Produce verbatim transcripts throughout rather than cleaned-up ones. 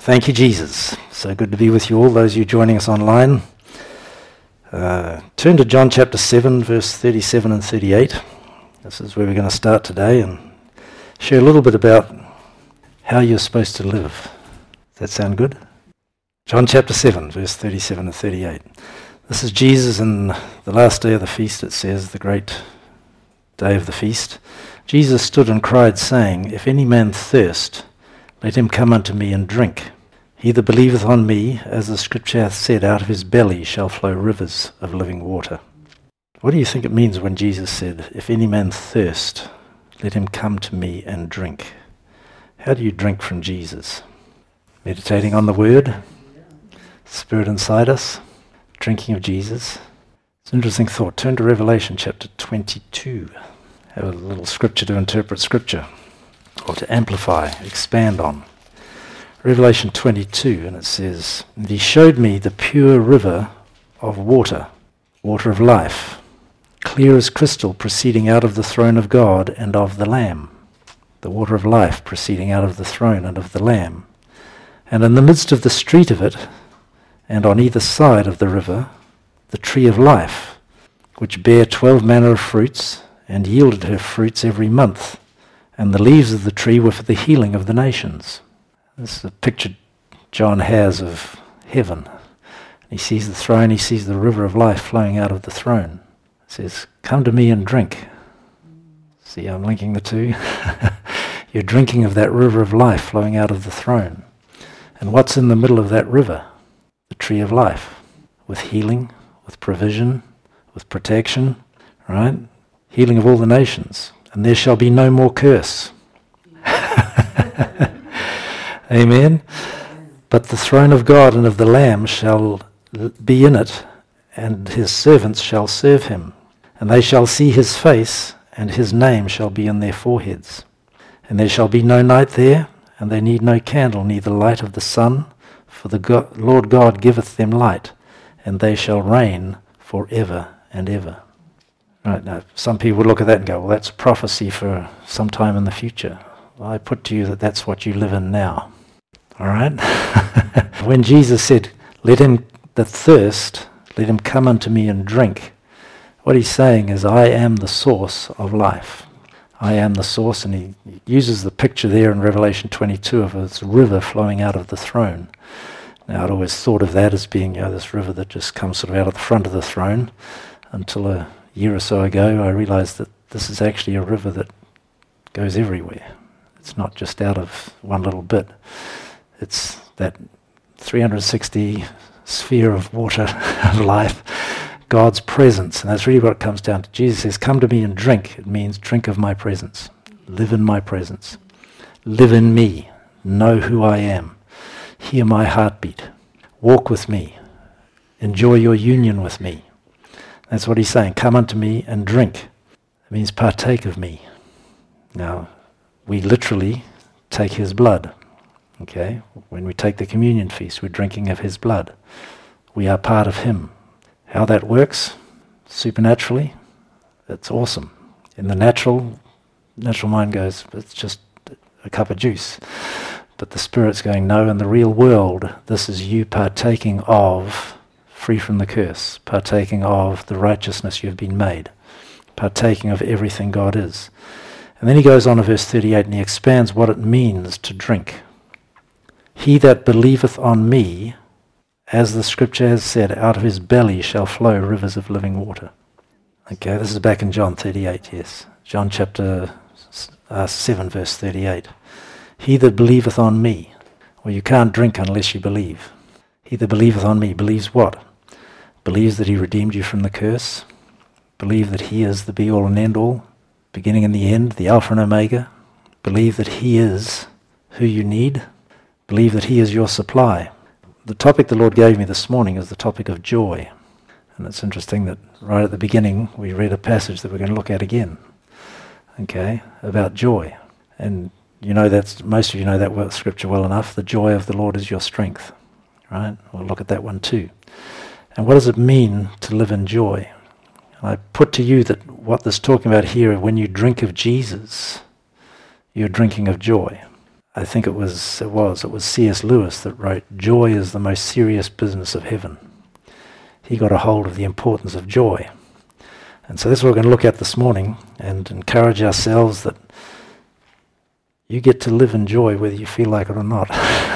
Thank you, Jesus. So good to be with you all, those of you joining us online. Uh, turn to John chapter seven, verse thirty-seven and thirty-eight. This is where we're going to start today and share a little bit about how you're supposed to live. Does that sound good? John chapter seven, verse thirty-seven and thirty-eight. This is Jesus in the last day of the feast, it says, the great day of the feast. Jesus stood and cried, saying, If any man thirst, let him come unto me and drink. He that believeth on me, as the scripture hath said, out of his belly shall flow rivers of living water. What do you think it means when Jesus said, If any man thirst, let him come to me and drink? How do you drink from Jesus? Meditating on the Word, Spirit inside us, drinking of Jesus. It's an interesting thought. Turn to Revelation chapter twenty-two. Have a little scripture to interpret scripture, or to amplify, expand on. Revelation twenty-two, and it says, And he showed me the pure river of water, water of life, clear as crystal, proceeding out of the throne of God and of the Lamb. The water of life proceeding out of the throne and of the Lamb. And in the midst of the street of it, and on either side of the river, the tree of life, which bare twelve manner of fruits, and yielded her fruits every month. And the leaves of the tree were for the healing of the nations. This is a picture John has of heaven. He sees the throne, he sees the river of life flowing out of the throne. It says, Come to me and drink. See, I'm linking the two. You're drinking of that river of life flowing out of the throne. And what's in the middle of that river? The tree of life, with healing, with provision, with protection, right? Healing of all the nations. And there shall be no more curse. Amen. But the throne of God and of the Lamb shall be in it, and his servants shall serve him. And they shall see his face, and his name shall be in their foreheads. And there shall be no night there, and they need no candle, neither light of the sun, for the God, Lord God giveth them light, and they shall reign for ever and ever. Right, now, some people would look at that and go, well, that's prophecy for some time in the future. Well, I put to you that that's what you live in now. All right? When Jesus said, let him that thirst, let him come unto me and drink, what he's saying is, I am the source of life. I am the source, and he uses the picture there in Revelation twenty-two of this river flowing out of the throne. Now, I'd always thought of that as being, you know, this river that just comes sort of out of the front of the throne, until a year or so ago I realized that this is actually a river that goes everywhere. It's not just out of one little bit. It's that three hundred sixty sphere of water of life, God's presence, and that's really what it comes down to. Jesus says, come to me and drink. It means drink of my presence. Live in my presence. Live in me. Know who I am. Hear my heartbeat. Walk with me. Enjoy your union with me. That's what he's saying. Come unto me and drink. It means partake of me. Now, we literally take his blood. Okay? When we take the communion feast, we're drinking of his blood. We are part of him. How that works, supernaturally, it's awesome. In the natural, natural mind goes, it's just a cup of juice. But the Spirit's going, no, in the real world, this is you partaking of, free from the curse, partaking of the righteousness you've been made, partaking of everything God is. And then he goes on to verse thirty-eight and he expands what it means to drink. He that believeth on me, as the scripture has said, out of his belly shall flow rivers of living water. Okay, this is back in John thirty-eight, yes. John chapter uh, seven, verse thirty-eight. He that believeth on me. Well, you can't drink unless you believe. He that believeth on me believes what? Believes that he redeemed you from the curse. Believe that he is the be-all and end-all, beginning and the end, the Alpha and Omega. Believe that he is who you need. Believe that he is your supply. The topic the Lord gave me this morning is the topic of joy. And it's interesting that right at the beginning we read a passage that we're going to look at again. Okay, about joy. And you know that's, most of you know that scripture well enough. The joy of the Lord is your strength. Right? We'll look at that one too. And what does it mean to live in joy? And I put to you that what this is talking about here, when you drink of Jesus, you're drinking of joy. I think it was, it was, it was C S Lewis that wrote, "Joy is the most serious business of heaven." He got a hold of the importance of joy. And so that's what we're going to look at this morning and encourage ourselves that you get to live in joy whether you feel like it or not.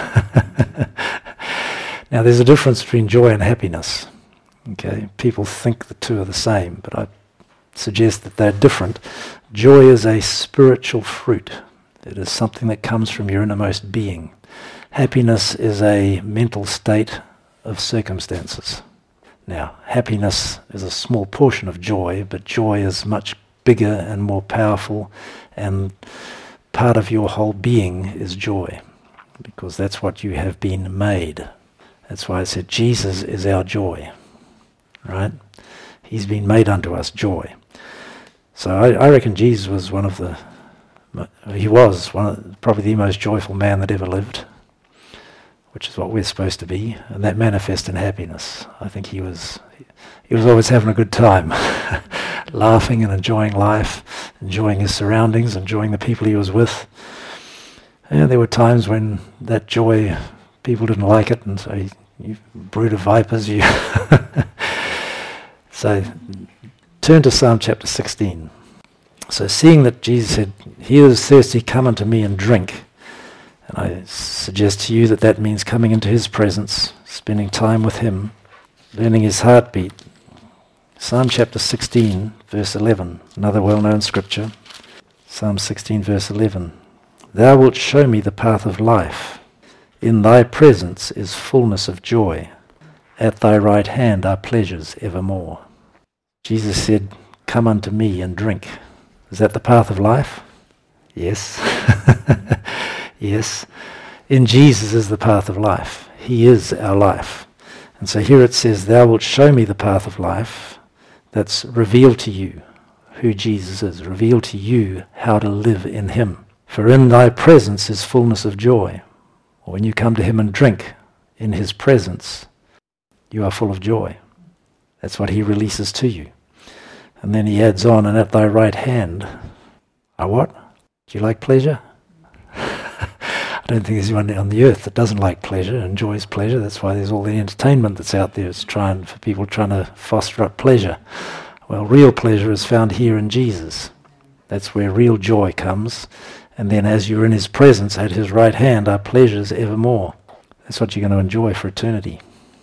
Now there's a difference between joy and happiness. Okay, people think the two are the same, but I suggest that they're different. Joy is a spiritual fruit. It is something that comes from your innermost being. Happiness is a mental state of circumstances. Now, happiness is a small portion of joy, but joy is much bigger and more powerful, and part of your whole being is joy, because that's what you have been made. That's why I said Jesus is our joy, right? He's been made unto us joy. So I, I reckon Jesus was one of the, he was one of, probably the most joyful man that ever lived, which is what we're supposed to be, and that manifests in happiness. I think he was he was always having a good time, laughing and enjoying life, enjoying his surroundings, enjoying the people he was with. And there were times when that joy, people didn't like it, and so you, you brood of vipers, you. So turn to Psalm chapter sixteen. So seeing that Jesus said, "He that is thirsty, come unto me and drink." And I suggest to you that that means coming into his presence, spending time with him, learning his heartbeat. Psalm chapter sixteen, verse eleven, another well-known scripture. Psalm sixteen, verse eleven. "Thou wilt show me the path of life. In thy presence is fullness of joy. At thy right hand are pleasures evermore." Jesus said, "Come unto me and drink." Is that the path of life? Yes. Yes. In Jesus is the path of life. He is our life. And so here it says, "Thou wilt show me the path of life." That's revealed to you who Jesus is, revealed to you how to live in him. "For in thy presence is fullness of joy." Or when you come to him and drink in his presence, you are full of joy. That's what he releases to you. And then he adds on, "And at thy right hand are" what? Do you like pleasure? I don't think there's anyone on the earth that doesn't like pleasure, enjoys pleasure. That's why there's all the entertainment that's out there. It's trying for people trying to foster up pleasure. Well, real pleasure is found here in Jesus. That's where real joy comes. And then as you're in his presence, at his right hand are pleasures evermore. That's what you're going to enjoy for eternity.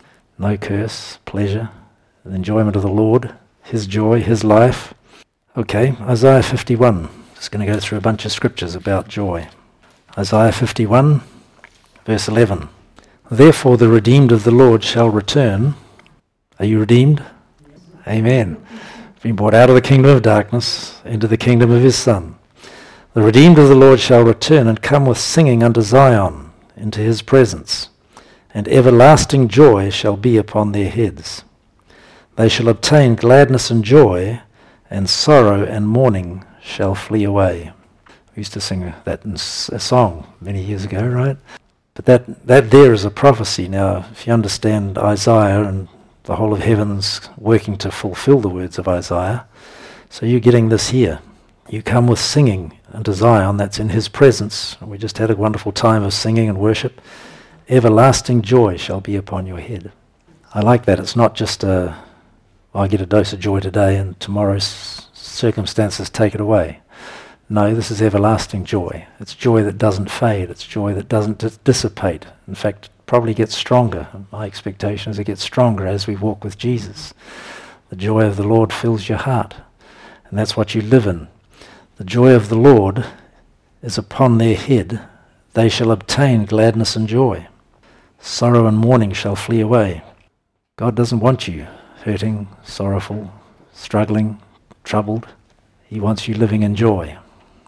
No curse, pleasure, the enjoyment of the Lord, his joy, his life. Okay, Isaiah fifty-one. Just going to go through a bunch of scriptures about joy. Isaiah fifty-one, verse eleven. "Therefore the redeemed of the Lord shall return." Are you redeemed? Amen. Been brought out of the kingdom of darkness into the kingdom of his Son. "The redeemed of the Lord shall return and come with singing unto Zion, into his presence, and everlasting joy shall be upon their heads. They shall obtain gladness and joy, and sorrow and mourning shall flee away." We used to sing that in a song many years ago, right? But that, that there is a prophecy. Now, if you understand Isaiah and the whole of heaven's working to fulfill the words of Isaiah, so you're getting this here. You come with singing unto Zion, that's in his presence. We just had a wonderful time of singing and worship. Everlasting joy shall be upon your head. I like that. It's not just a, I get a dose of joy today and tomorrow's circumstances take it away. No, this is everlasting joy. It's joy that doesn't fade. It's joy that doesn't dis- dissipate. In fact, it probably gets stronger. My expectation is it gets stronger as we walk with Jesus. The joy of the Lord fills your heart, and that's what you live in. The joy of the Lord is upon their head. They shall obtain gladness and joy. Sorrow and mourning shall flee away. God doesn't want you hurting, sorrowful, struggling, troubled. He wants you living in joy,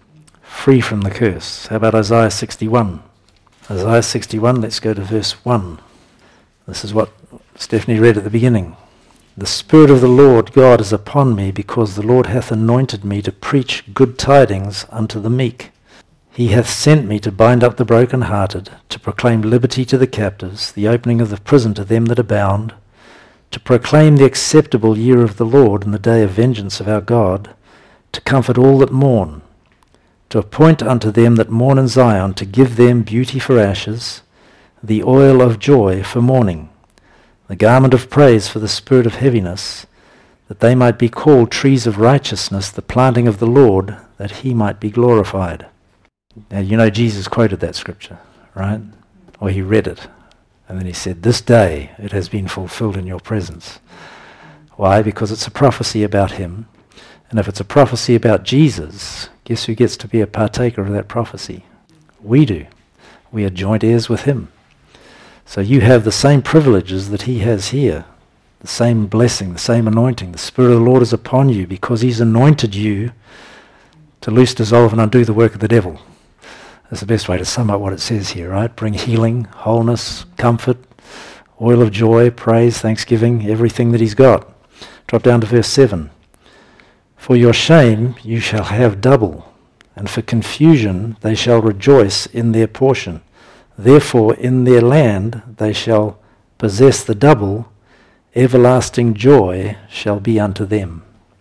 free from the curse. How about Isaiah sixty-one? Isaiah sixty-one, let's go to verse one. This is what Stephanie read at the beginning. "The Spirit of the Lord God is upon me, because the Lord hath anointed me to preach good tidings unto the meek. He hath sent me to bind up the brokenhearted, to proclaim liberty to the captives, the opening of the prison to them that are bound, to proclaim the acceptable year of the Lord and the day of vengeance of our God, to comfort all that mourn, to appoint unto them that mourn in Zion, to give them beauty for ashes, the oil of joy for mourning, the garment of praise for the spirit of heaviness, that they might be called trees of righteousness, the planting of the Lord, that he might be glorified. Now, you know Jesus quoted that scripture, right? Or he read it. And then he said, this day it has been fulfilled in your presence. Why? Because it's a prophecy about him. And if it's a prophecy about Jesus, guess who gets to be a partaker of that prophecy? We do. We are joint heirs with him. So you have the same privileges that he has here. The same blessing, the same anointing. The Spirit of the Lord is upon you because he's anointed you to loose, dissolve, and undo the work of the devil. That's the best way to sum up what it says here, right? Bring healing, wholeness, comfort, oil of joy, praise, thanksgiving, everything that he's got. Drop down to verse seven. For your shame you shall have double, and for confusion they shall rejoice in their portion. Therefore in their land they shall possess the double, everlasting joy shall be unto them.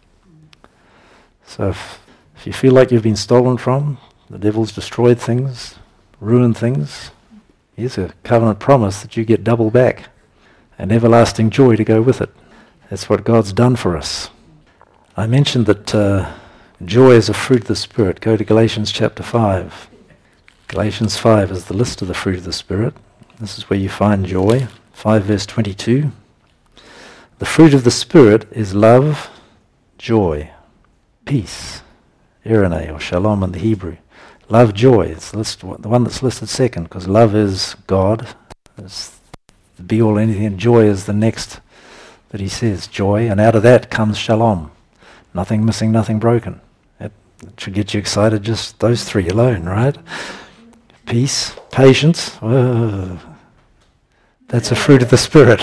So if, if you feel like you've been stolen from, the devil's destroyed things, ruined things, here's a covenant promise that you get double back, and everlasting joy to go with it. That's what God's done for us. I mentioned that uh, joy is a fruit of the Spirit. Go to Galatians chapter five. Galatians five is the list of the fruit of the Spirit. This is where you find joy. five verse twenty-two. The fruit of the Spirit is love, joy, peace, eirene or shalom in the Hebrew. Love, joy, it's the, list, the one that's listed second, because love is God. It's the be-all anything, and joy is the next that he says, joy, and out of that comes shalom. Nothing missing, nothing broken. That should get you excited, just those three alone, right? Peace, patience, whoa. That's a fruit of the Spirit.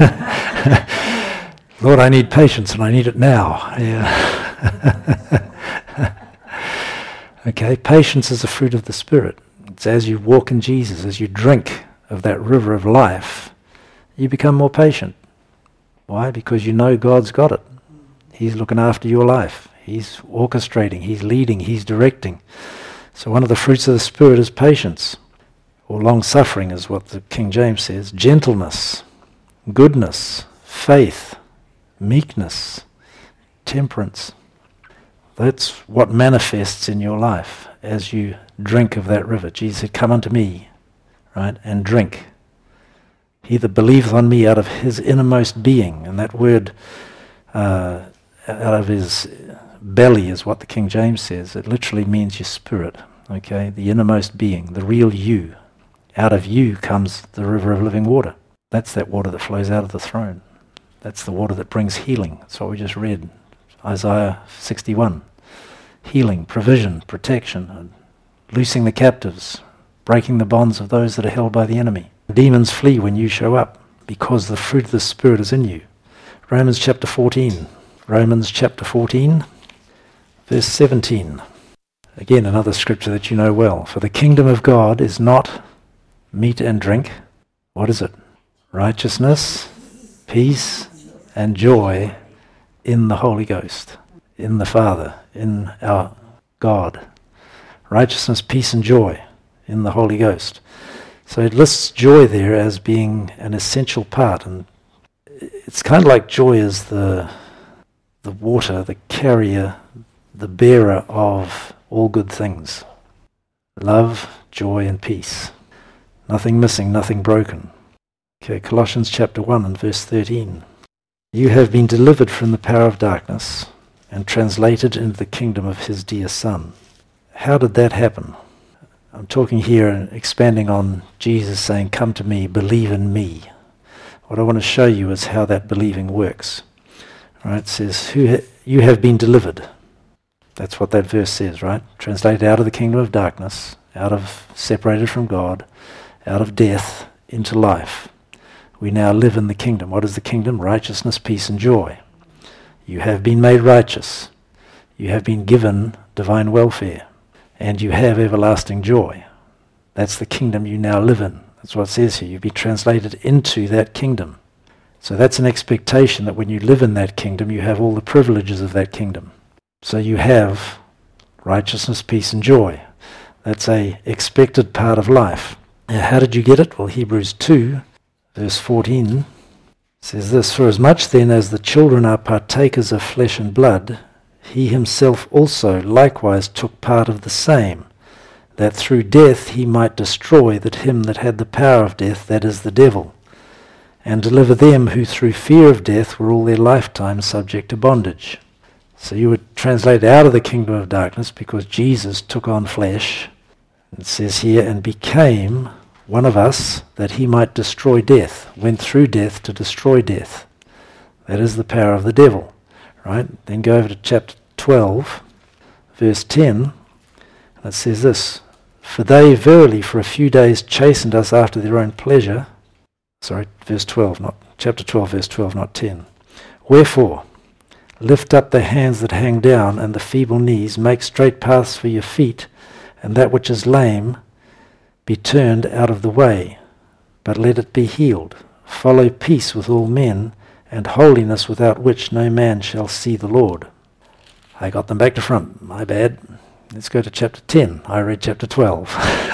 Lord, I need patience, and I need it now. Yeah. Okay, patience is a fruit of the Spirit. It's as you walk in Jesus, as you drink of that river of life, you become more patient. Why? Because you know God's got it. He's looking after your life. He's orchestrating, he's leading, he's directing. So one of the fruits of the Spirit is patience, or long-suffering is what the King James says, gentleness, goodness, faith, meekness, temperance. That's what manifests in your life as you drink of that river. Jesus said, come unto me, right, and drink. He that believeth on me out of his innermost being, and that word uh, out of his belly is what the King James says. It literally means your spirit, okay, the innermost being, the real you. Out of you comes the river of living water. That's that water that flows out of the throne. That's the water that brings healing. That's what we just read. Isaiah sixty-one. Healing, provision, protection, loosing the captives, breaking the bonds of those that are held by the enemy. Demons flee when you show up because the fruit of the Spirit is in you. Romans chapter fourteen. Romans chapter fourteen, verse seventeen. Again, another scripture that you know well. For the kingdom of God is not meat and drink. What is it? Righteousness, peace, and joy in the Holy Ghost, in the Father, in our God. Righteousness, peace, and joy in the Holy Ghost. So it lists joy there as being an essential part, and it's kind of like joy is the the water, the carrier, the bearer of all good things. Love, joy, and peace. Nothing missing, nothing broken. Okay, Colossians chapter one and verse thirteen. You have been delivered from the power of darkness and translated into the kingdom of his dear Son. How did that happen? I'm talking here and expanding on Jesus saying, come to me, believe in me. What I want to show you is how that believing works. Right? It says, Who ha- you have been delivered. That's what that verse says, right? Translated out of the kingdom of darkness, out of separated from God, out of death into life. We now live in the kingdom. What is the kingdom? Righteousness, peace, and joy. You have been made righteous. You have been given divine welfare. And you have everlasting joy. That's the kingdom you now live in. That's what it says here. You've been translated into that kingdom. So that's an expectation that when you live in that kingdom, you have all the privileges of that kingdom. So you have Righteousness, peace and joy. That's a expected part of life. Now, how did you get it? Well, Hebrews two, verse fourteen, says this, "For as much then as the children are partakers of flesh and blood, he himself also likewise took part of the same, that through death he might destroy that him that had the power of death, that is the devil, and deliver them who through fear of death were all their lifetime subject to bondage." So you would translate out of the kingdom of darkness because Jesus took on flesh. It says here, and became one of us that he might destroy death, went through death to destroy death. That is the power of the devil. Right? Then go over to chapter twelve, verse ten, and it says this, "For they verily for a few days chastened us after their own pleasure." Sorry, verse twelve, not chapter twelve, verse twelve, not ten. "Wherefore, lift up the hands that hang down, and the feeble knees, make straight paths for your feet, and that which is lame be turned out of the way, but let it be healed. Follow peace with all men, and holiness without which no man shall see the Lord." I got them back to front. My bad. Let's go to chapter ten. I read chapter twelve.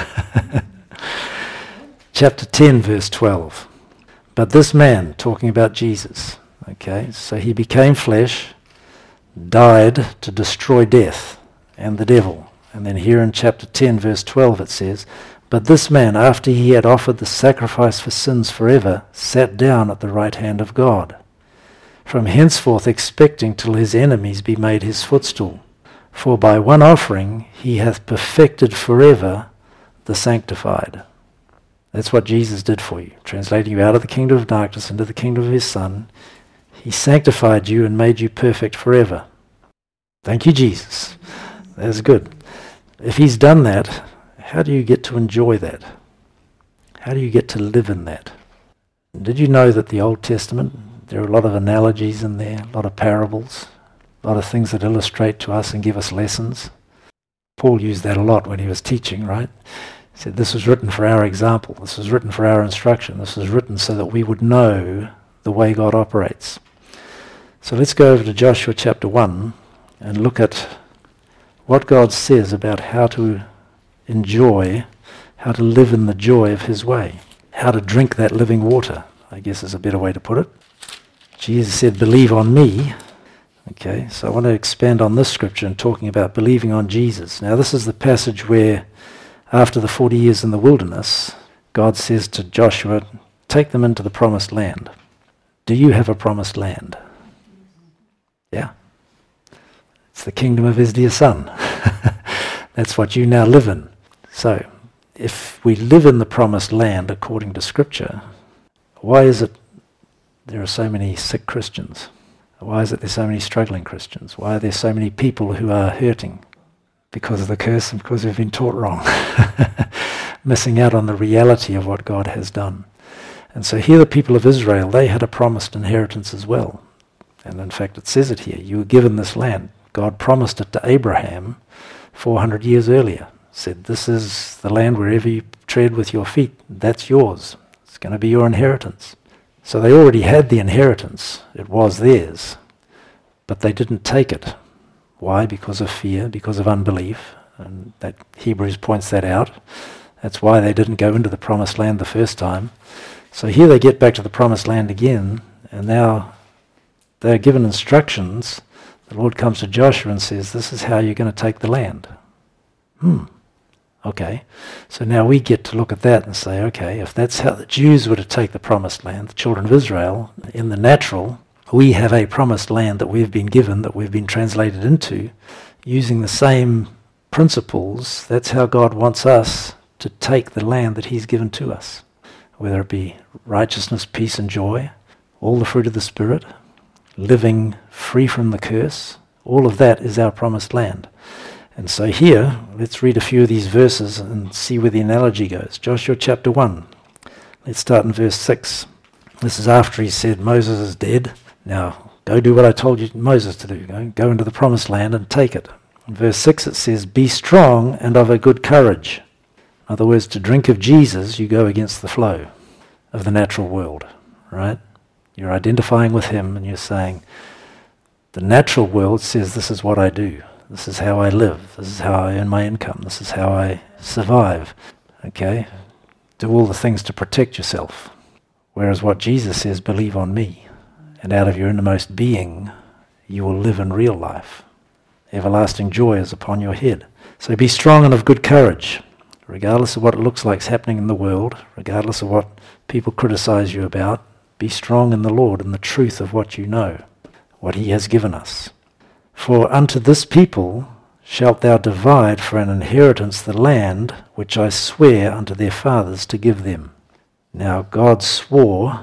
Chapter ten, verse twelve. "But this man," talking about Jesus, okay, so he became flesh, died to destroy death and the devil. And then here in chapter ten, verse twelve, it says, "But this man, after he had offered the sacrifice for sins forever, sat down at the right hand of God, from henceforth expecting till his enemies be made his footstool. For by one offering he hath perfected forever the sanctified." That's what Jesus did for you, translating you out of the kingdom of darkness into the kingdom of his Son. He sanctified you and made you perfect forever. Thank you, Jesus. That's good. If he's done that, how do you get to enjoy that? How do you get to live in that? Did you know that the Old Testament, there are a lot of analogies in there, a lot of parables, a lot of things that illustrate to us and give us lessons? Paul used that a lot when he was teaching, right? He said, this was written for our example. This was written for our instruction. This was written so that we would know the way God operates. So let's go over to Joshua chapter one and look at what God says about how to enjoy, how to live in the joy of his way, how to drink that living water, I guess is a better way to put it. Jesus said, "Believe on me." Okay, so I want to expand on this scripture and talking about believing on Jesus. Now this is the passage where after the forty years in the wilderness, God says to Joshua, take them into the promised land. Do you have a promised land? Yeah. It's the kingdom of his dear Son. That's what you now live in. So, if we live in the promised land according to Scripture, why is it there are so many sick Christians? Why is it there's so many struggling Christians? Why are there so many people who are hurting? Because of the curse and because we've been taught wrong. Missing out on the reality of what God has done. And so here the people of Israel, they had a promised inheritance as well. And in fact it says it here, you were given this land. God promised it to Abraham four hundred years earlier. Said, this is the land wherever you tread with your feet, that's yours. It's going to be your inheritance. So they already had the inheritance. It was theirs. But they didn't take it. Why? Because of fear, because of unbelief. And that Hebrews points that out. That's why they didn't go into the promised land the first time. So here they get back to the promised land again, and now they're given instructions. The Lord comes to Joshua and says, this is how you're going to take the land. Hmm. Okay. So now we get to look at that and say, okay, if that's how the Jews were to take the promised land, the children of Israel, in the natural, we have a promised land that we've been given, that we've been translated into, using the same principles. That's how God wants us to take the land that he's given to us, whether it be righteousness, peace and joy, all the fruit of the Spirit, living free from the curse. All of that is our promised land. And so here, let's read a few of these verses and see where the analogy goes. Joshua chapter one. Let's start in verse six. This is after he said, Moses is dead. Now, go do what I told you Moses to do. Go, go into the promised land and take it. In verse six it says, be strong and of a good courage. In other words, to drink of Jesus, you go against the flow of the natural world, right? You're identifying with him and you're saying, the natural world says this is what I do. This is how I live. This is how I earn my income. This is how I survive. Okay? Do all the things to protect yourself. Whereas what Jesus says, believe on me. And out of your innermost being, you will live in real life. Everlasting joy is upon your head. So be strong and of good courage, regardless of what it looks like is happening in the world, regardless of what people criticize you about. Be strong in the Lord and the truth of what you know, what he has given us. For unto this people shalt thou divide for an inheritance the land which I swear unto their fathers to give them. Now God swore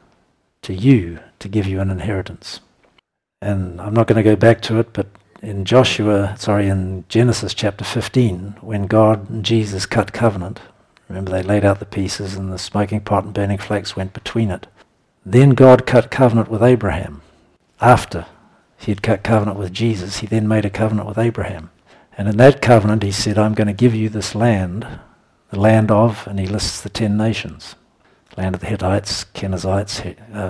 to you to give you an inheritance. And I'm not going to go back to it, but in Joshua, sorry, in Genesis chapter fifteen, when God and Jesus cut covenant, remember they laid out the pieces and the smoking pot and burning flax went between it. Then God cut covenant with Abraham. After he had cut covenant with Jesus, he then made a covenant with Abraham. And in that covenant he said, I'm going to give you this land, the land of, and he lists the ten nations. Land of the Hittites, Kenizzites, uh,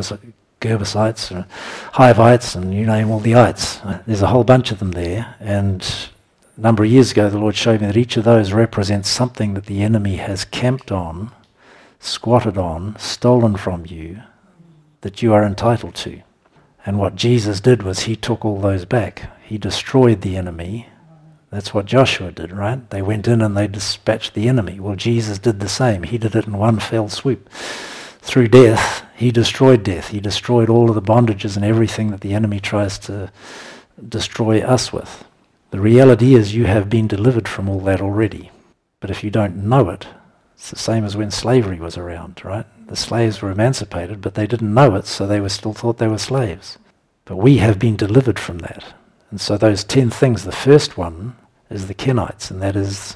Gerbusites, uh, Hivites, and you name all the ites. Uh, there's a whole bunch of them there, and a number of years ago the Lord showed me that each of those represents something that the enemy has camped on, squatted on, stolen from you, that you are entitled to. And what Jesus did was he took all those back. He destroyed the enemy. That's what Joshua did, right? They went in and they dispatched the enemy. Well, Jesus did the same. He did it in one fell swoop. Through death, he destroyed death. He destroyed all of the bondages and everything that the enemy tries to destroy us with. The reality is you have been delivered from all that already. But if you don't know it, it's the same as when slavery was around, right? The slaves were emancipated, but they didn't know it, so they were still thought they were slaves. But we have been delivered from that. And so those ten things, the first one is the Kenites, and that is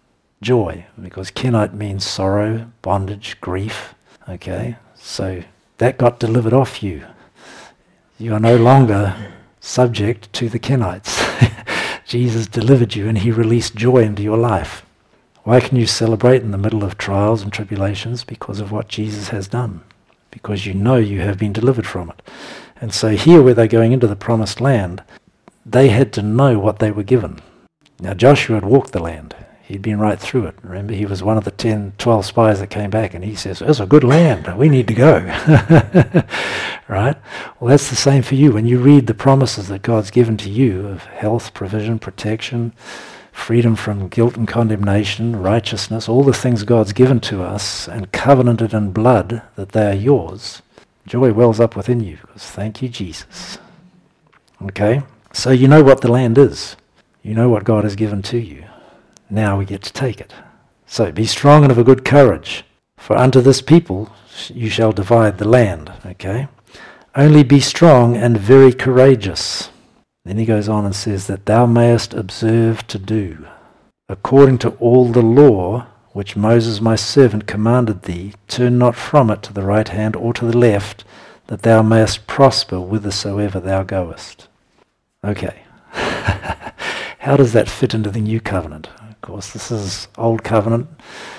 joy, because Kenite means sorrow, bondage, grief. Okay, so that got delivered off you. You are no longer subject to the Kenites. Jesus delivered you and he released joy into your life. Why can you celebrate in the middle of trials and tribulations? Because of what Jesus has done. Because you know you have been delivered from it. And so here where they're going into the promised land, they had to know what they were given. Now Joshua had walked the land. He'd been right through it. Remember, he was one of the ten, twelve spies that came back, and he says, it's a good land. We need to go. Right? Well, that's the same for you. When you read the promises that God's given to you of health, provision, protection, freedom from guilt and condemnation, righteousness, all the things God's given to us and covenanted in blood that they are yours, joy wells up within you because thank you, Jesus. Okay? So you know what the land is. You know what God has given to you. Now we get to take it. So be strong and of a good courage, for unto this people you shall divide the land. Okay? Only be strong and very courageous. Then he goes on and says that thou mayest observe to do, according to all the law which Moses my servant commanded thee, turn not from it to the right hand or to the left, that thou mayest prosper whithersoever thou goest. Okay. How does that fit into the new covenant? Of course, this is old covenant,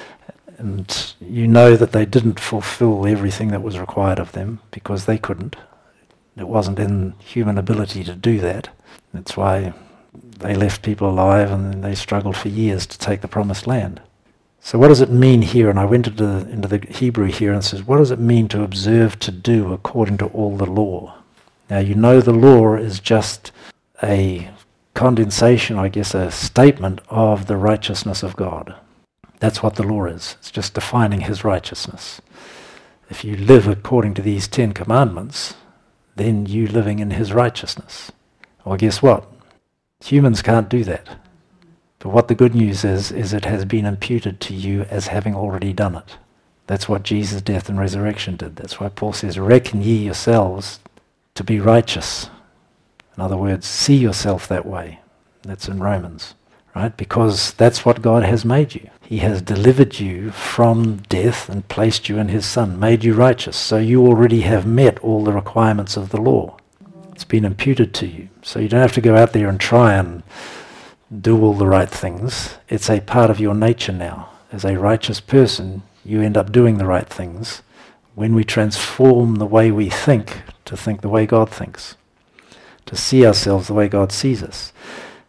and you know that they didn't fulfill everything that was required of them because they couldn't. It wasn't in human ability to do that. That's why they left people alive and they struggled for years to take the promised land. So what does it mean here? And I went into the, into the Hebrew here and says, what does it mean to observe to do according to all the law? Now you know the law is just a condensation, I guess, a statement of the righteousness of God. That's what the law is. It's just defining his righteousness. If you live according to these Ten Commandments, then you living in his righteousness. Well, guess what? Humans can't do that. But what the good news is, is it has been imputed to you as having already done it. That's what Jesus' death and resurrection did. That's why Paul says, reckon ye yourselves to be righteous. In other words, see yourself that way. That's in Romans, right? Because that's what God has made you. He has delivered you from death and placed you in his Son, made you righteous. So you already have met all the requirements of the law. It's been imputed to you. So you don't have to go out there and try and do all the right things. It's a part of your nature now. As a righteous person, you end up doing the right things when we transform the way we think to think the way God thinks, to see ourselves the way God sees us.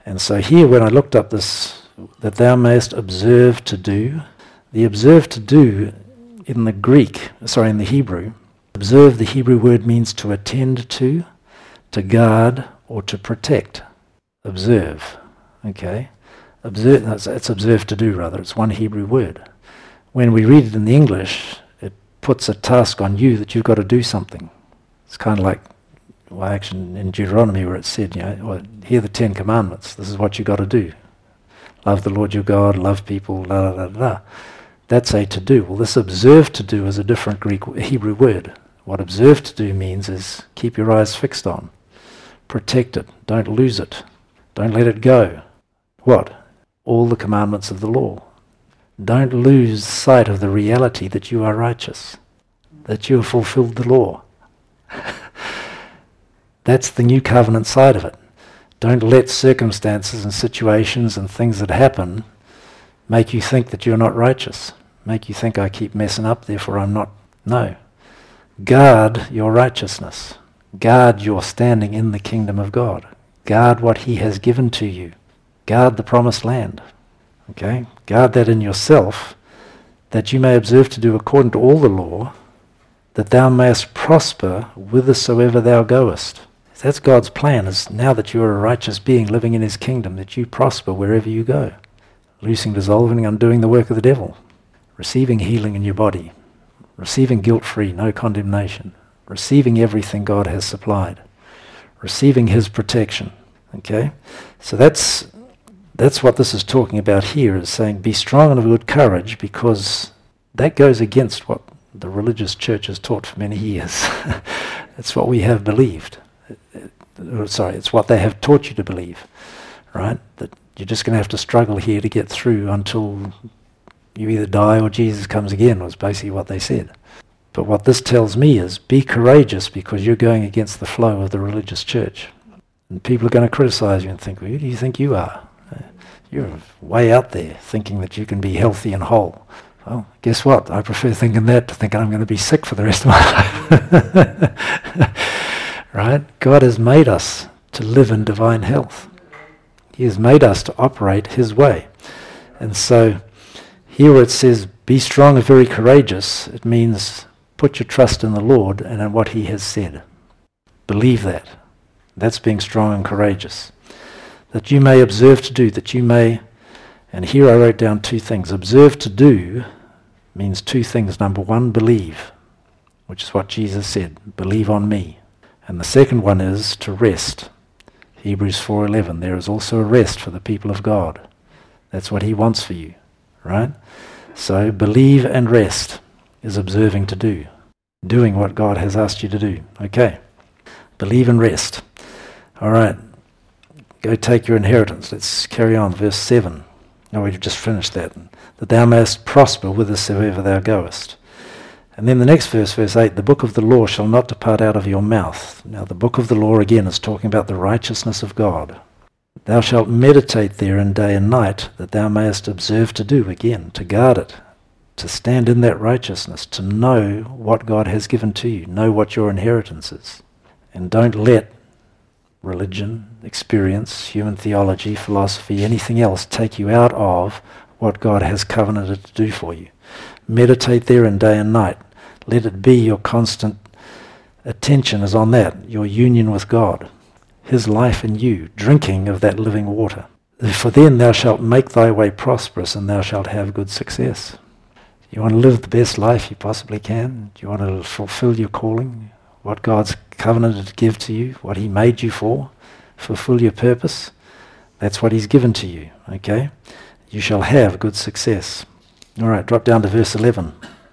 And so here when I looked up this, that thou mayest observe to do, the observe to do in the Greek, sorry, in the Hebrew, observe, the Hebrew word means to attend to, to guard, or to protect. Observe, okay? Observe, no, it's, it's observe to do rather, it's one Hebrew word. When we read it in the English, it puts a task on you that you've got to do something. It's kind of like, well, actually in Deuteronomy where it said, you know, well, here are the Ten Commandments, this is what you've got to do. Love the Lord your God, love people, la la la la. That's a to do. Well, this observe to do is a different Greek Hebrew word. What observe to do means is keep your eyes fixed on. Protect it. Don't lose it. Don't let it go. What? All the commandments of the law. Don't lose sight of the reality that you are righteous, that you have fulfilled the law. That's the new covenant side of it. Don't let circumstances and situations and things that happen make you think that you're not righteous. Make you think I keep messing up, therefore I'm not. No. Guard your righteousness. Guard your standing in the kingdom of God. Guard what he has given to you. Guard the promised land. Okay? Guard that in yourself, that you may observe to do according to all the law, that thou mayest prosper whithersoever thou goest. That's God's plan, is now that you are a righteous being living in his kingdom, that you prosper wherever you go. Loosing, dissolving, undoing the work of the devil. Receiving healing in your body. Receiving guilt-free, no condemnation. Receiving everything God has supplied. Receiving his protection. Okay? So that's that's what this is talking about here, is saying be strong and of good courage, because that goes against what the religious church has taught for many years. It's what we have believed. Sorry, it's what they have taught you to believe, right? That you're just going to have to struggle here to get through until you either die or Jesus comes again, was basically what they said. But what this tells me is be courageous, because you're going against the flow of the religious church. And people are going to criticize you and think, well, who do you think you are? You're way out there thinking that you can be healthy and whole. Well, guess what? I prefer thinking that to thinking I'm going to be sick for the rest of my life. Right? God has made us to live in divine health. He has made us to operate his way. And so here where it says, be strong and very courageous, it means put your trust in the Lord and in what he has said. Believe that. That's being strong and courageous. That you may observe to do, that you may, and here I wrote down two things. Observe to do means two things. Number one, believe, which is what Jesus said, believe on me. And the second one is to rest. Hebrews four eleven, there is also a rest for the people of God. That's what he wants for you, right? So believe and rest is observing to do, doing what God has asked you to do. Okay, believe and rest. All right, go take your inheritance. Let's carry on, verse seven. No, we've just finished that. That thou mayest prosper whithersoever thou goest. And then the next verse, verse eight, the book of the law shall not depart out of your mouth. Now the book of the law again is talking about the righteousness of God. Thou shalt meditate therein day and night, that thou mayest observe to do, again, to guard it, to stand in that righteousness, to know what God has given to you, know what your inheritance is. And don't let religion, experience, human theology, philosophy, anything else take you out of what God has covenanted to do for you. Meditate therein day and night. Let it be your constant attention is on that, your union with God, his life in you, drinking of that living water. For then thou shalt make thy way prosperous, and thou shalt have good success. You want to live the best life you possibly can? Do you want to fulfill your calling? What God's covenanted to give to you? What he made you for? Fulfill your purpose? That's what he's given to you, okay? You shall have good success. All right, drop down to verse eleven.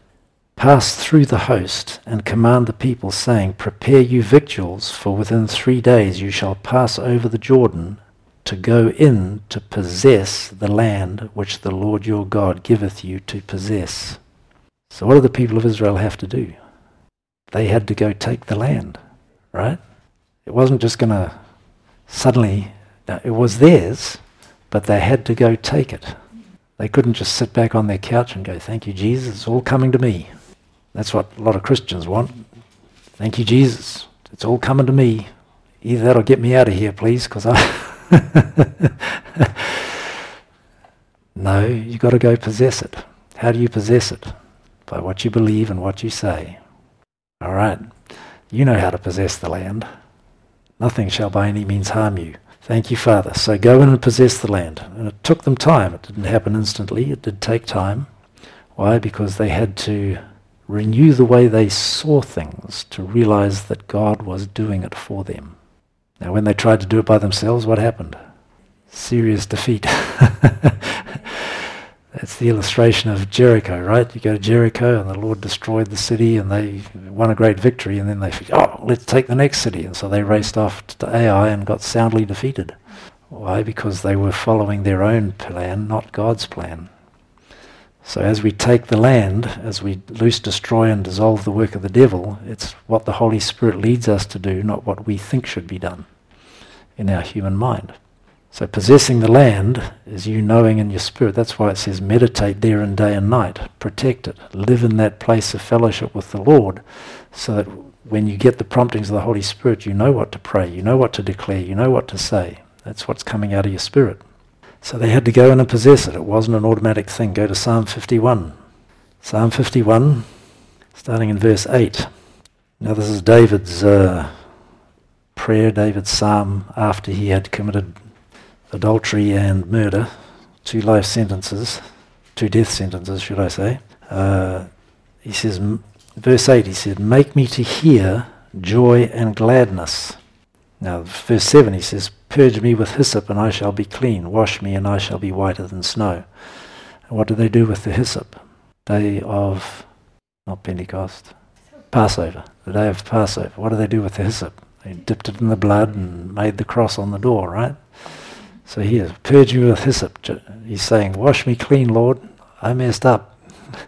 Pass through the host and command the people, saying, prepare you victuals, for within three days you shall pass over the Jordan to go in to possess the land which the Lord your God giveth you to possess. So what do the people of Israel have to do? They had to go take the land, right? It wasn't just going to suddenly, no, it was theirs, but they had to go take it. They couldn't just sit back on their couch and go, thank you, Jesus, it's all coming to me. That's what a lot of Christians want. Thank you, Jesus, it's all coming to me. Either that or get me out of here, please, because I, No, you've got to go possess it. How do you possess it? By what you believe and what you say. All right. You know how to possess the land. Nothing shall by any means harm you. Thank you, Father. So go in and possess the land. And it took them time. It didn't happen instantly. It did take time. Why? Because they had to renew the way they saw things to realize that God was doing it for them. Now, when they tried to do it by themselves, what happened? Serious defeat. That's the illustration of Jericho, right? You go to Jericho and the Lord destroyed the city and they won a great victory, and then they think, oh, let's take the next city. And so they raced off to Ai and got soundly defeated. Why? Because they were following their own plan, not God's plan. So as we take the land, as we loose, destroy and dissolve the work of the devil, it's what the Holy Spirit leads us to do, not what we think should be done in our human mind. So possessing the land is you knowing in your spirit. That's why it says meditate therein day and night. Protect it. Live in that place of fellowship with the Lord, so that when you get the promptings of the Holy Spirit, you know what to pray, you know what to declare, you know what to say. That's what's coming out of your spirit. So they had to go in and possess it. It wasn't an automatic thing. Go to Psalm fifty-one. Psalm fifty-one, starting in verse eight. Now this is David's uh, prayer, David's psalm after he had committed adultery and murder, two life sentences, two death sentences, should I say. Uh, he says, verse eight, he said, make me to hear joy and gladness. Now, verse seven, he says, purge me with hyssop and I shall be clean. Wash me and I shall be whiter than snow. And what did they do with the hyssop? Day of, not Pentecost, Passover. The day of Passover. What did they do with the hyssop? They dipped it in the blood and made the cross on the door, right? So here, purge me with hyssop. He's saying, wash me clean, Lord. I messed up.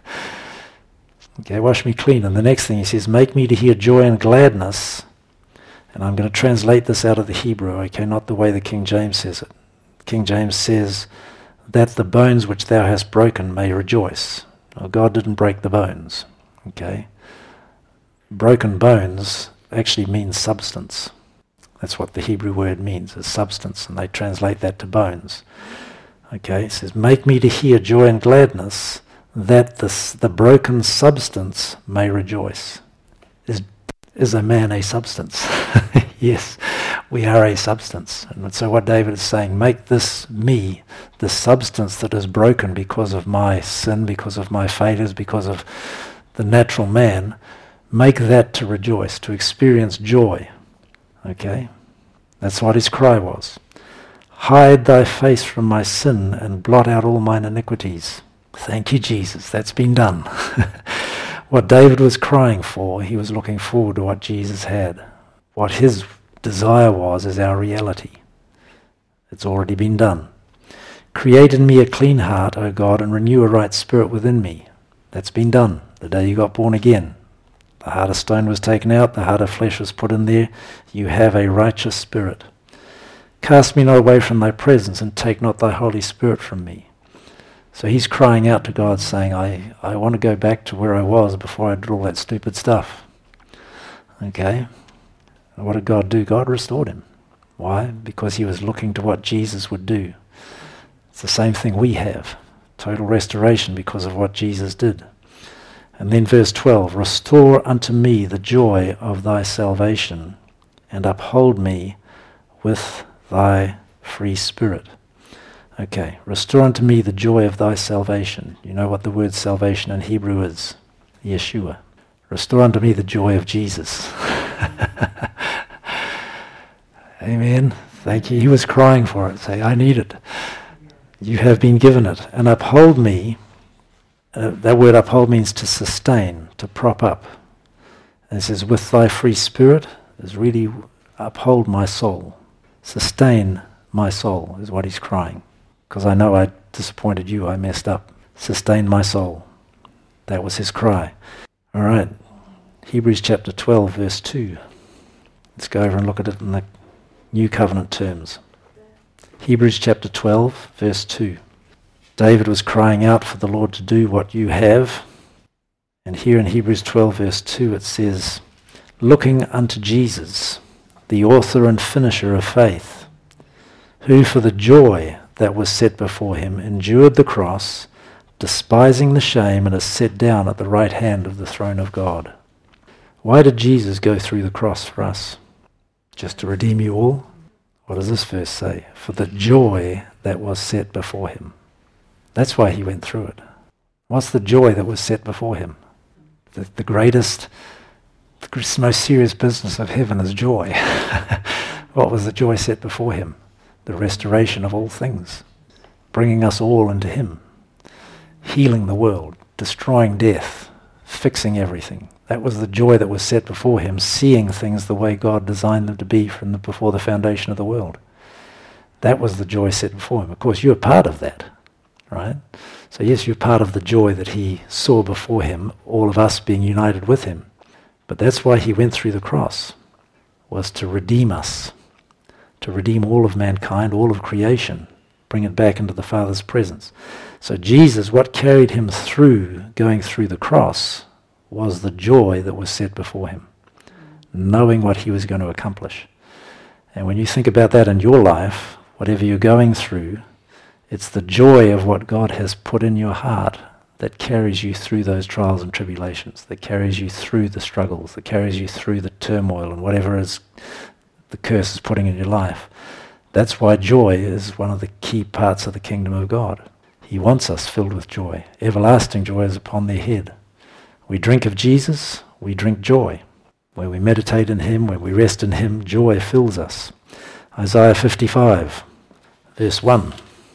Okay, wash me clean. And the next thing he says, make me to hear joy and gladness. And I'm going to translate this out of the Hebrew, okay, not the way the King James says it. King James says, that the bones which thou hast broken may rejoice. Well, God didn't break the bones, okay? Broken bones actually means substance. That's what the Hebrew word means, is substance, and they translate that to bones. Okay, it says, make me to hear joy and gladness, that the, the broken substance may rejoice. Is, is a man a substance? Yes, we are a substance. And so what David is saying, make this me, the substance that is broken because of my sin, because of my failures, because of the natural man, make that to rejoice, to experience joy. Okay, that's what his cry was. Hide thy face from my sin and blot out all mine iniquities. Thank you, Jesus. That's been done. What David was crying for, he was looking forward to what Jesus had. What his desire was is our reality. It's already been done. Create in me a clean heart, O God, and renew a right spirit within me. That's been done the day you got born again. The heart of stone was taken out, the heart of flesh was put in there. You have a righteous spirit. Cast me not away from thy presence, and take not thy Holy Spirit from me. So he's crying out to God, saying, I, I want to go back to where I was before I did all that stupid stuff. Okay? And what did God do? God restored him. Why? Because he was looking to what Jesus would do. It's the same thing we have. Total restoration because of what Jesus did. And then verse twelve, restore unto me the joy of thy salvation, and uphold me with thy free spirit. Okay, restore unto me the joy of thy salvation. You know what the word salvation in Hebrew is? Yeshua. Restore unto me the joy of Jesus. Amen. Thank you. He was crying for it. Say, I need it. You have been given it. And uphold me. Uh, that word uphold means to sustain, to prop up. And it says, with thy free spirit is really uphold my soul. Sustain my soul is what he's crying. Because I know I disappointed you, I messed up. Sustain my soul. That was his cry. All right. Hebrews chapter twelve, verse two. Let's go over and look at it in the New Covenant terms. Hebrews chapter twelve, verse two. David was crying out for the Lord to do what you have. And here in Hebrews twelve, verse two, it says, looking unto Jesus, the author and finisher of faith, who for the joy that was set before him endured the cross, despising the shame, and is set down at the right hand of the throne of God. Why did Jesus go through the cross for us? Just to redeem you all? What does this verse say? For the joy that was set before him. That's why he went through it. What's the joy that was set before him? The, the greatest, the most serious business of heaven is joy. What was the joy set before him? The restoration of all things, bringing us all into him, healing the world, destroying death, fixing everything. That was the joy that was set before him, seeing things the way God designed them to be from the, before the foundation of the world. That was the joy set before him. Of course, you're part of that, right? So yes, you're part of the joy that he saw before him, all of us being united with him. But that's why he went through the cross, was to redeem us, to redeem all of mankind, all of creation, bring it back into the Father's presence. So Jesus, what carried him through going through the cross was the joy that was set before him, knowing what he was going to accomplish. And when you think about that in your life, whatever you're going through, it's the joy of what God has put in your heart that carries you through those trials and tribulations, that carries you through the struggles, that carries you through the turmoil and whatever is the curse is putting in your life. That's why joy is one of the key parts of the kingdom of God. He wants us filled with joy. Everlasting joy is upon their head. We drink of Jesus, we drink joy. When we meditate in him, when we rest in him, joy fills us. Isaiah fifty-five, verse one.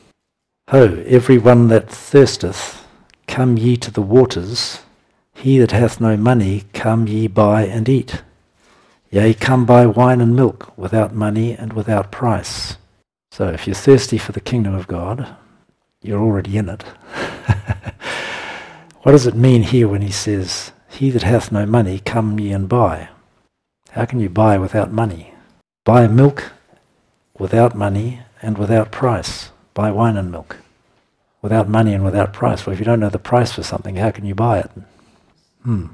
Ho, every one that thirsteth, come ye to the waters. He that hath no money, come ye buy and eat. Yea, come buy wine and milk, without money and without price. So if you're thirsty for the kingdom of God, you're already in it. What does it mean here when he says, he that hath no money, come ye and buy? How can you buy without money? Buy milk without money and without price. Buy wine and milk without money and without price. Well, if you don't know the price for something, how can you buy it? Hmm.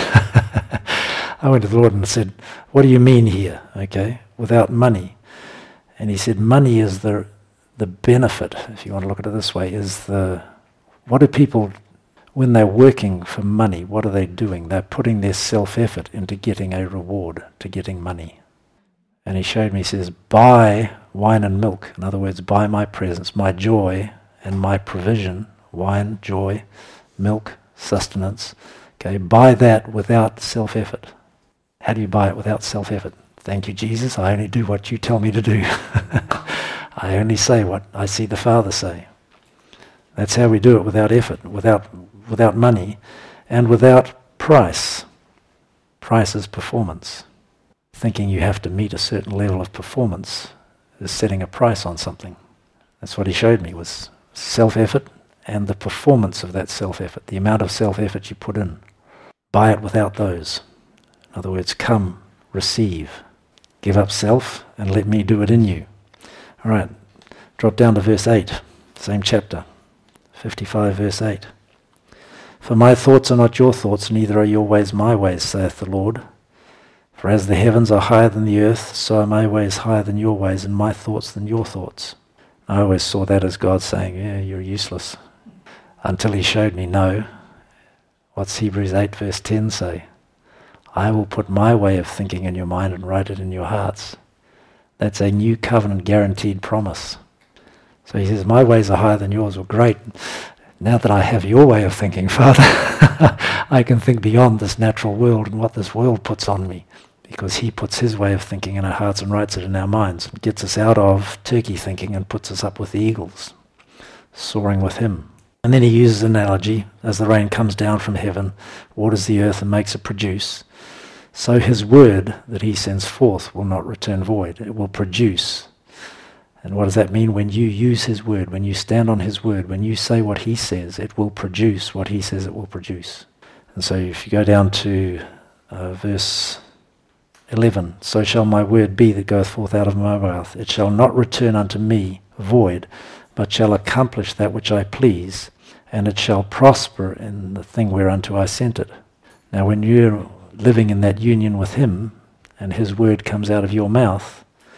I went to the Lord and said, what do you mean here? Okay, without money. And he said, money is the the benefit, if you want to look at it this way, is the, what do people, when they're working for money, what are they doing? They're putting their self-effort into getting a reward, to getting money. And he showed me, he says, buy wine and milk. In other words, buy my presence, my joy and my provision, wine, joy, milk, sustenance. Okay, buy that without self-effort. How do you buy it without self-effort? Thank you, Jesus, I only do what you tell me to do. I only say what I see the Father say. That's how we do it, without effort, without without money, and without price. Price is performance. Thinking you have to meet a certain level of performance is setting a price on something. That's what he showed me, was self-effort and the performance of that self-effort, the amount of self-effort you put in. Buy it without those. In other words, come, receive. Give up self and let me do it in you. All right, drop down to verse eight, same chapter, fifty-five verse eight. For my thoughts are not your thoughts, neither are your ways my ways, saith the Lord. For as the heavens are higher than the earth, so are my ways higher than your ways, and my thoughts than your thoughts. I always saw that as God saying, yeah, you're useless. Until he showed me, no. What's Hebrews eight verse ten say? I will put my way of thinking in your mind and write it in your hearts. That's a new covenant guaranteed promise. So he says, my ways are higher than yours. Well, great. Now that I have your way of thinking, Father, I can think beyond this natural world and what this world puts on me, because he puts his way of thinking in our hearts and writes it in our minds, gets us out of turkey thinking and puts us up with the eagles, soaring with him. And then he uses an analogy, as the rain comes down from heaven, waters the earth and makes it produce. So his word that he sends forth will not return void. It will produce. And what does that mean? When you use his word, when you stand on his word, when you say what he says, it will produce what he says it will produce. And so if you go down to uh, verse eleven, so shall my word be that goeth forth out of my mouth. It shall not return unto me void, but shall accomplish that which I please, and it shall prosper in the thing whereunto I sent it. Now when you're living in that union with him, and his word comes out of your mouth,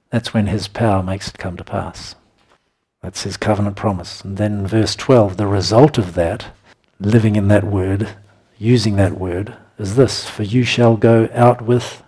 That's when his power makes it come to pass. That's his covenant promise. And then in verse twelve, the result of that, living in that word, using that word, is this: for you shall go out with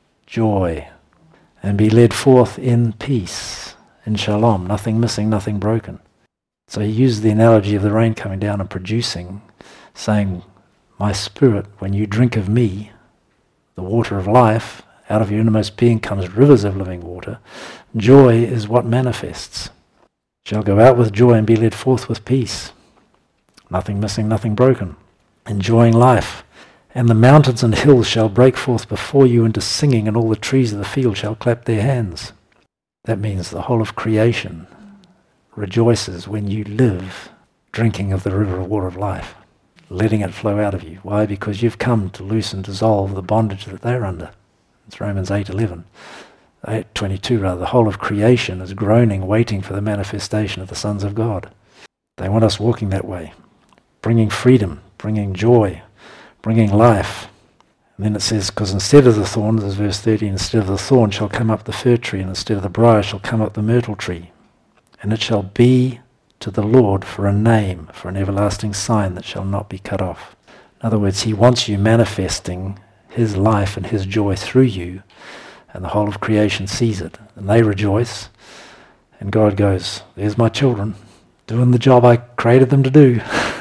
joy and be led forth in peace, in shalom, nothing missing, nothing broken. So he used the analogy of the rain coming down and producing, saying, my spirit, when you drink of me, the water of life, out of your innermost being comes rivers of living water. Joy is what manifests. Shall go out with joy and be led forth with peace. Nothing missing, nothing broken. Enjoying life. And the mountains and hills shall break forth before you into singing, and all the trees of the field shall clap their hands. That means the whole of creation rejoices when you live drinking of the river of water of life, letting it flow out of you. Why? Because you've come to loose and dissolve the bondage that they're under. It's Romans eight eleven. eight twenty-two rather. The whole of creation is groaning, waiting for the manifestation of the sons of God. They want us walking that way, bringing freedom, bringing joy, bringing life. And then it says, because instead of the thorn, this is verse thirteen, instead of the thorn shall come up the fir tree, and instead of the briar shall come up the myrtle tree. And it shall be to the Lord for a name, for an everlasting sign that shall not be cut off. In other words, he wants you manifesting his life and his joy through you, and the whole of creation sees it, and they rejoice. And God goes, there's my children, doing the job I created them to do.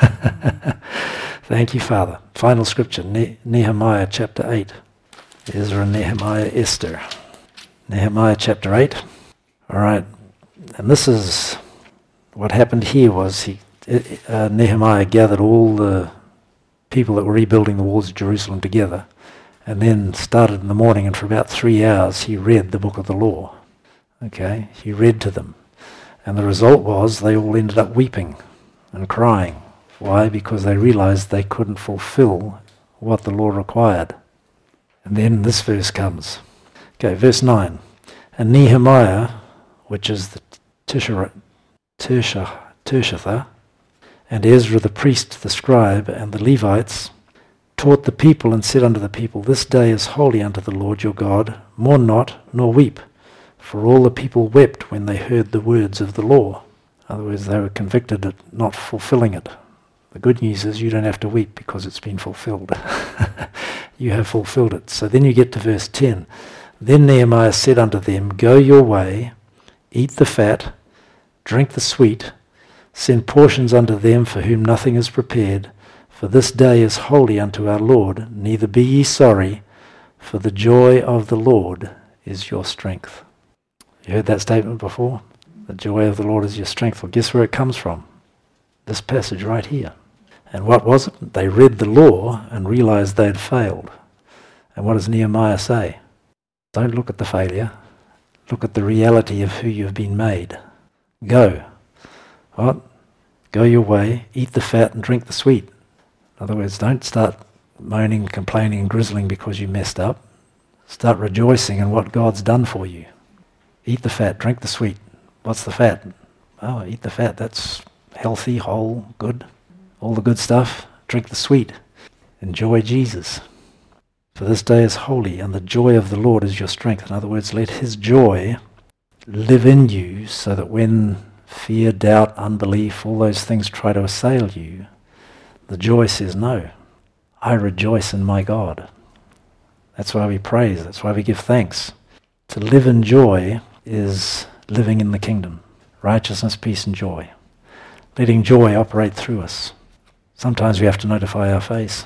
Thank you, Father. Final scripture, ne- Nehemiah chapter eight. Ezra, Nehemiah, Esther. Nehemiah chapter eight. All right. And this is what happened here was he uh, Nehemiah gathered all the people that were rebuilding the walls of Jerusalem together, and then started in the morning, and for about three hours he read the book of the law. Okay, he read to them. And the result was they all ended up weeping and crying. Why? Because they realized they couldn't fulfill what the law required. And then this verse comes. Okay, verse nine. And Nehemiah, which is the Tishra, Tirsha, Tirshatha, and Ezra the priest, the scribe, and the Levites, taught the people and said unto the people, this day is holy unto the Lord your God, mourn not, nor weep. For all the people wept when they heard the words of the law. In other words, they were convicted at not fulfilling it. The good news is you don't have to weep because it's been fulfilled. You have fulfilled it. So then you get to verse ten. Then Nehemiah said unto them, go your way, eat the fat, drink the sweet, send portions unto them for whom nothing is prepared, for this day is holy unto our Lord, neither be ye sorry, for the joy of the Lord is your strength. You heard that statement before? The joy of the Lord is your strength. Well, guess where it comes from? This passage right here. And what was it? They read the law and realized they had failed. And what does Nehemiah say? Don't look at the failure. Look at the reality of who you've been made. Go. What? Go your way, eat the fat and drink the sweet. In other words, don't start moaning, complaining and grizzling because you messed up. Start rejoicing in what God's done for you. Eat the fat, drink the sweet. What's the fat? Oh, eat the fat. That's healthy, whole, good. All the good stuff. Drink the sweet. Enjoy Jesus. For this day is holy, and the joy of the Lord is your strength. In other words, let his joy live in you so that when fear, doubt, unbelief, all those things try to assail you, the joy says, no, I rejoice in my God. That's why we praise. That's why we give thanks. To live in joy is living in the kingdom. Righteousness, peace, and joy. Letting joy operate through us. Sometimes we have to notify our face.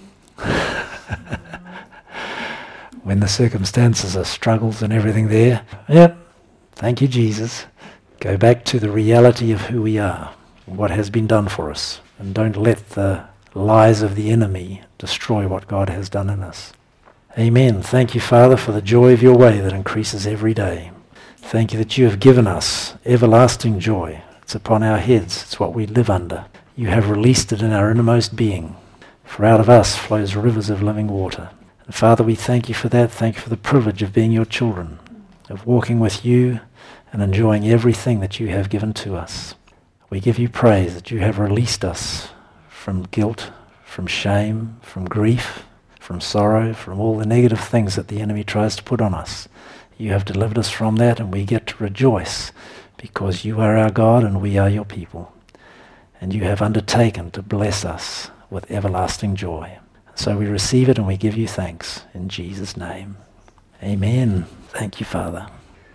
When the circumstances are struggles and everything there, yep, thank you, Jesus. Go back to the reality of who we are, what has been done for us, and don't let the lies of the enemy destroy what God has done in us. Amen. Thank you, Father, for the joy of your way that increases every day. Thank you that you have given us everlasting joy. It's upon our heads. It's what we live under. You have released it in our innermost being. For out of us flows rivers of living water. And Father, we thank you for that. Thank you for the privilege of being your children, of walking with you and enjoying everything that you have given to us. We give you praise that you have released us from guilt, from shame, from grief, from sorrow, from all the negative things that the enemy tries to put on us. You have delivered us from that, and we get to rejoice because you are our God and we are your people. And you have undertaken to bless us with everlasting joy. So we receive it and we give you thanks in Jesus' name. Amen. Thank you, Father.